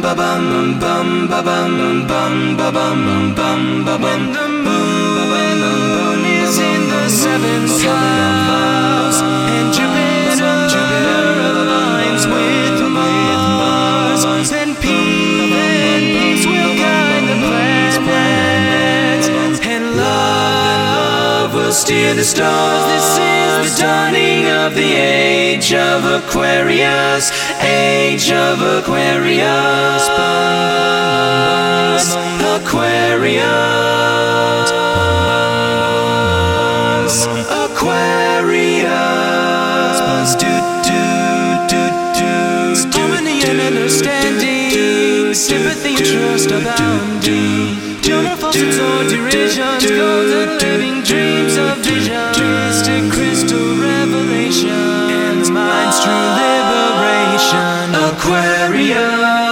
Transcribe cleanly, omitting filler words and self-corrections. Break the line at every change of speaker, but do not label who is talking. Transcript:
ba bum bum ba bum bum ba bum bum ba bum. When the moon is in the seventh house and Jupiter aligns with Mars, then peace will guide the planets, and love will steer the stars. This is the dawning of the age of Aquarius, age of Aquarius, Aquarius, Aquarius, harmony and understanding, sympathy and trust abounding, pure falsehoods or derisions, golden living dreams of vision, mystic crystal revelation, and the mind's true liberation. Aquarius.